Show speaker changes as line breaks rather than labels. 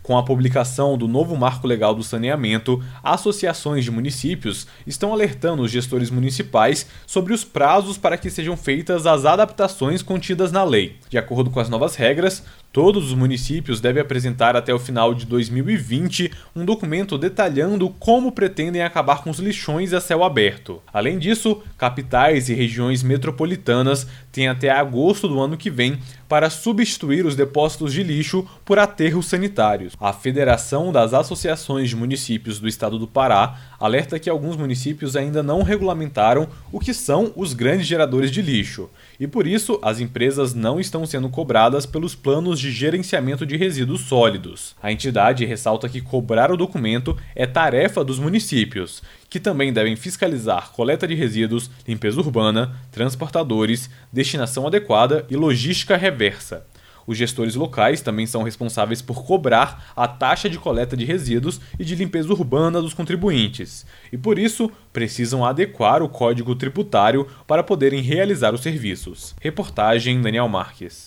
Com a publicação do novo Marco Legal do Saneamento, associações de municípios estão alertando os gestores municipais sobre os prazos para que sejam feitas as adaptações contidas na lei. De acordo com as novas regras, todos os municípios devem apresentar até o final de 2020 um documento detalhando como pretendem acabar com os lixões a céu aberto. Além disso, capitais e regiões metropolitanas têm até agosto do ano que vem para substituir os depósitos de lixo por aterros sanitários. A Federação das Associações de Municípios do Estado do Pará alerta que alguns municípios ainda não regulamentaram o que são os grandes geradores de lixo, e por isso as empresas não estão sendo cobradas pelos planos de gerenciamento de resíduos sólidos. A entidade ressalta que cobrar o documento é tarefa dos municípios, que também devem fiscalizar coleta de resíduos, limpeza urbana, transportadores, destinação adequada e logística reversa. Os gestores locais também são responsáveis por cobrar a taxa de coleta de resíduos e de limpeza urbana dos contribuintes, e por isso precisam adequar o Código Tributário para poderem realizar os serviços. Reportagem Daniel Marques.